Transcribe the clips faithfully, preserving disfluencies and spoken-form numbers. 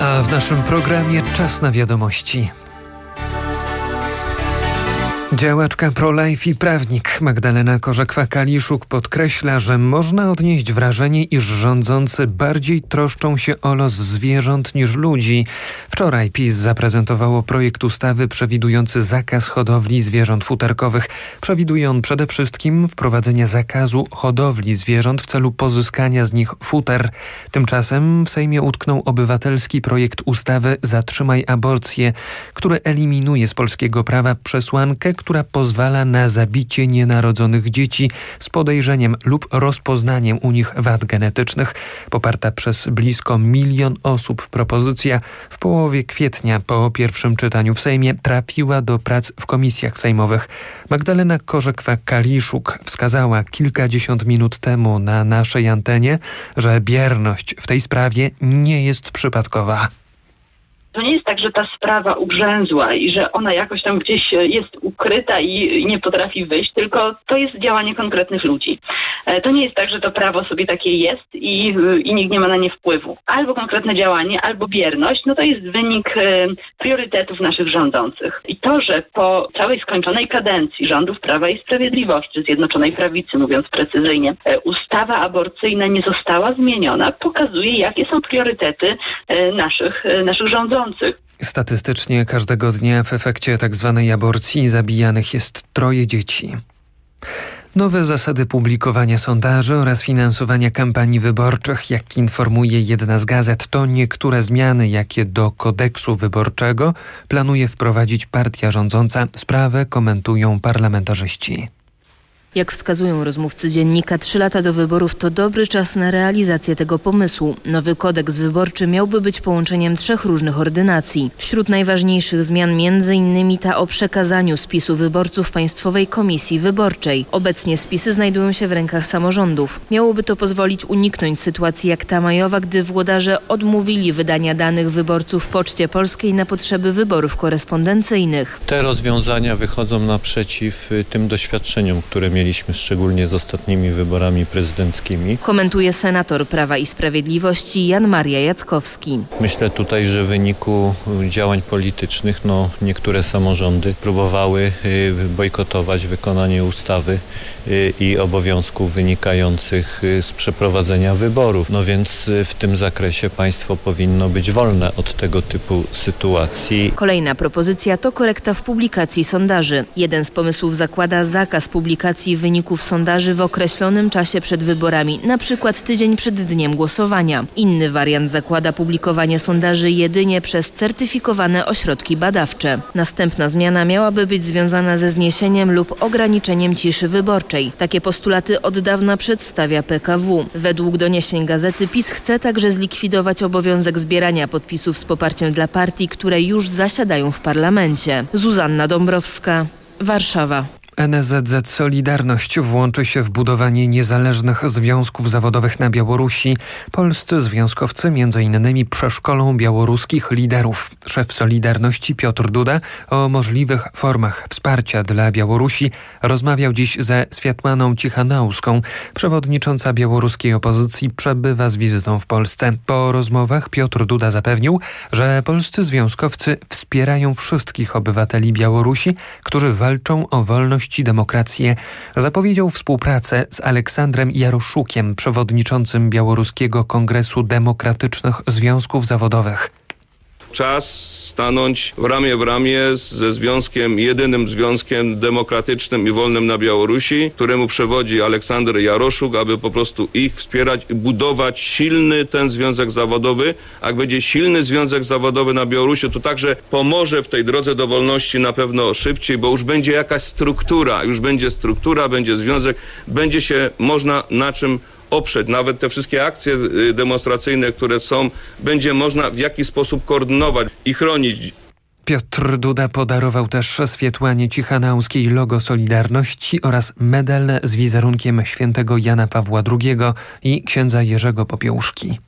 A w naszym programie czas na wiadomości. Działaczka pro-life i prawnik Magdalena Korzekwa-Kaliszuk podkreśla, że można odnieść wrażenie, iż rządzący bardziej troszczą się o los zwierząt niż ludzi. Wczoraj PiS zaprezentowało projekt ustawy przewidujący zakaz hodowli zwierząt futerkowych. Przewiduje on przede wszystkim wprowadzenie zakazu hodowli zwierząt w celu pozyskania z nich futer. Tymczasem w Sejmie utknął obywatelski projekt ustawy Zatrzymaj aborcję, który eliminuje z polskiego prawa przesłankę, która pozwala na zabicie nienarodzonych dzieci z podejrzeniem lub rozpoznaniem u nich wad genetycznych. Poparta przez blisko milion osób propozycja w połowie kwietnia po pierwszym czytaniu w Sejmie trafiła do prac w komisjach sejmowych. Magdalena Korzekwa-Kaliszuk wskazała kilkadziesiąt minut temu na naszej antenie, że bierność w tej sprawie nie jest przypadkowa. To nie jest tak, że ta sprawa ugrzęzła i że ona jakoś tam gdzieś jest ukryta i nie potrafi wyjść, tylko to jest działanie konkretnych ludzi. To nie jest tak, że to prawo sobie takie jest i, i nikt nie ma na nie wpływu. Albo konkretne działanie, albo bierność, no to jest wynik priorytetów naszych rządzących. I to, że po całej skończonej kadencji rządów Prawa i Sprawiedliwości, Zjednoczonej Prawicy, mówiąc precyzyjnie, ustawa aborcyjna nie została zmieniona, pokazuje, jakie są priorytety naszych, naszych rządzących. Statystycznie każdego dnia w efekcie tzw. aborcji zabijanych jest troje dzieci. Nowe zasady publikowania sondaży oraz finansowania kampanii wyborczych, jak informuje jedna z gazet, to niektóre zmiany, jakie do kodeksu wyborczego planuje wprowadzić partia rządząca. Sprawę komentują parlamentarzyści. Jak wskazują rozmówcy dziennika, trzy lata do wyborów to dobry czas na realizację tego pomysłu. Nowy kodeks wyborczy miałby być połączeniem trzech różnych ordynacji. Wśród najważniejszych zmian między innymi ta o przekazaniu spisu wyborców Państwowej Komisji Wyborczej. Obecnie spisy znajdują się w rękach samorządów. Miałoby to pozwolić uniknąć sytuacji jak ta majowa, gdy włodarze odmówili wydania danych wyborców Poczcie Polskiej na potrzeby wyborów korespondencyjnych. Te rozwiązania wychodzą naprzeciw tym doświadczeniom, które mieliśmy szczególnie z ostatnimi wyborami prezydenckimi. Komentuje senator Prawa i Sprawiedliwości Jan Maria Jackowski. Myślę tutaj, że w wyniku działań politycznych no, niektóre samorządy próbowały y, bojkotować wykonanie ustawy y, i obowiązków wynikających y, z przeprowadzenia wyborów. No więc y, w tym zakresie państwo powinno być wolne od tego typu sytuacji. Kolejna propozycja to korekta w publikacji sondaży. Jeden z pomysłów zakłada zakaz publikacji wyników sondaży w określonym czasie przed wyborami, na przykład tydzień przed dniem głosowania. Inny wariant zakłada publikowanie sondaży jedynie przez certyfikowane ośrodki badawcze. Następna zmiana miałaby być związana ze zniesieniem lub ograniczeniem ciszy wyborczej. Takie postulaty od dawna przedstawia P K W. Według doniesień gazety PiS chce także zlikwidować obowiązek zbierania podpisów z poparciem dla partii, które już zasiadają w parlamencie. Zuzanna Dąbrowska, Warszawa. N S Z Z Solidarność włączy się w budowanie niezależnych związków zawodowych na Białorusi. Polscy związkowcy między innymi przeszkolą białoruskich liderów. Szef Solidarności Piotr Duda o możliwych formach wsparcia dla Białorusi rozmawiał dziś ze Światłaną Cichanauską. Przewodnicząca białoruskiej opozycji przebywa z wizytą w Polsce. Po rozmowach Piotr Duda zapewnił, że polscy związkowcy wspierają wszystkich obywateli Białorusi, którzy walczą o wolność i demokrację. Zapowiedział współpracę z Aleksandrem Jaroszukiem, przewodniczącym Białoruskiego Kongresu Demokratycznych Związków Zawodowych. Czas stanąć w ramię w ramię ze związkiem, jedynym związkiem demokratycznym i wolnym na Białorusi, któremu przewodzi Aleksander Jaroszuk, aby po prostu ich wspierać i budować silny ten związek zawodowy. A jak będzie silny związek zawodowy na Białorusi, to także pomoże w tej drodze do wolności na pewno szybciej, bo już będzie jakaś struktura, już będzie struktura, będzie związek, będzie się można na czym oprzeć. Nawet te wszystkie akcje demonstracyjne, które są, będzie można w jakiś sposób koordynować i chronić. Piotr Duda podarował też Światłanie Cichanauskiej logo Solidarności oraz medal z wizerunkiem świętego Jana Pawła drugiego i księdza Jerzego Popiełuszki.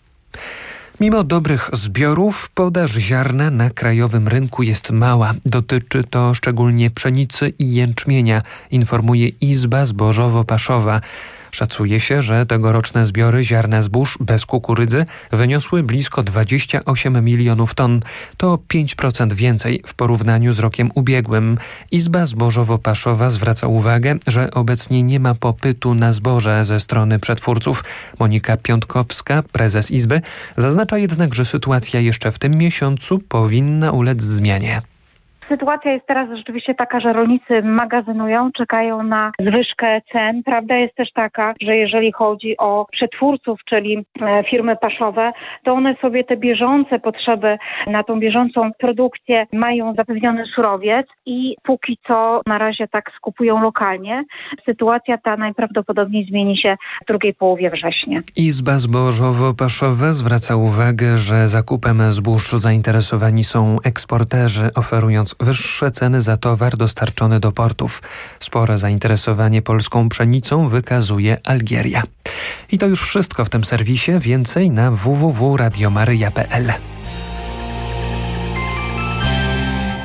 Mimo dobrych zbiorów, podaż ziarna na krajowym rynku jest mała. Dotyczy to szczególnie pszenicy i jęczmienia, informuje Izba Zbożowo-Paszowa. Szacuje się, że tegoroczne zbiory ziarna zbóż bez kukurydzy wyniosły blisko dwadzieścia osiem milionów ton. To pięć procent więcej w porównaniu z rokiem ubiegłym. Izba Zbożowo-Paszowa zwraca uwagę, że obecnie nie ma popytu na zboże ze strony przetwórców. Monika Piątkowska, prezes Izby, zaznacza jednak, że sytuacja jeszcze w tym miesiącu powinna ulec zmianie. Sytuacja jest teraz rzeczywiście taka, że rolnicy magazynują, czekają na zwyżkę cen. Prawda jest też taka, że jeżeli chodzi o przetwórców, czyli firmy paszowe, to one sobie te bieżące potrzeby na tą bieżącą produkcję mają zapewniony surowiec i póki co na razie tak skupują lokalnie. Sytuacja ta najprawdopodobniej zmieni się w drugiej połowie września. Izba Zbożowo-Paszowa zwraca uwagę, że zakupem zbóż zainteresowani są eksporterzy, oferując wyższe ceny za towar dostarczony do portów. Spore zainteresowanie polską pszenicą wykazuje Algieria. I to już wszystko w tym serwisie. Więcej na w w w kropka radio maryja kropka p l.